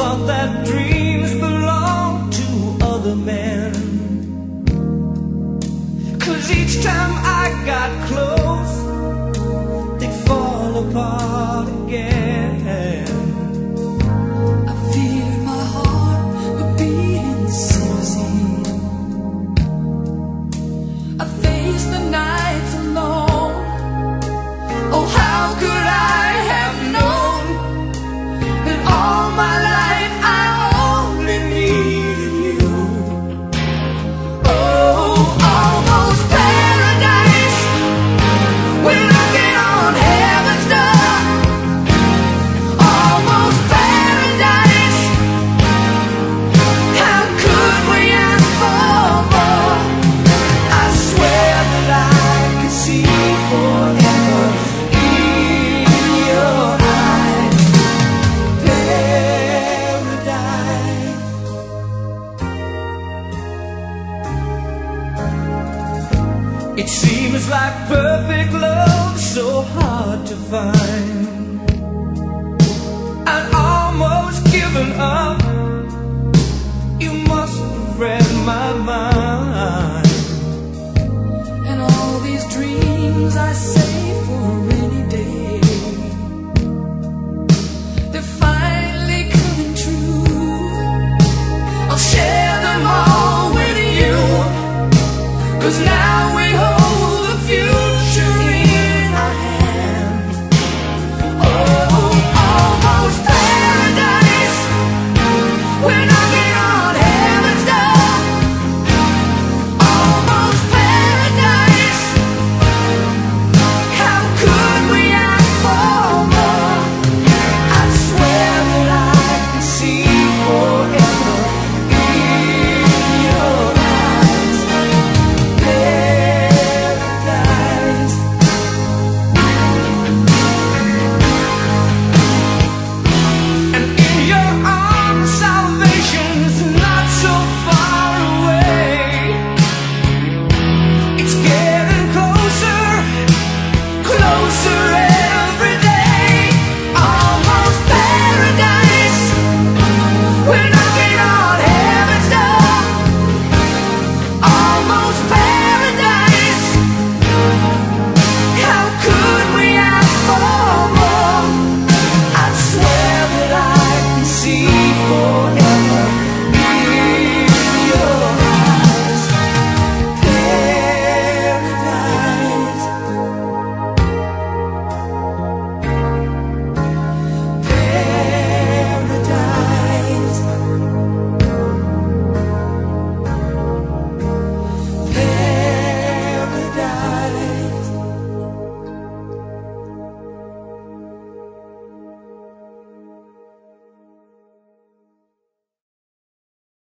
thought that dreams belong to other men. 'Cause each time I got close, they'd fall apart again. I feared my heart would beat in sympathy. I faced the nights alone. Oh, how could I have known that all my life I only needed you? Oh, almost paradise. We're knocking on heaven's door. Almost paradise. How could we ask for more? I swear that I could see forever in your eyes. Paradise. It seems like perfect love so hard to find.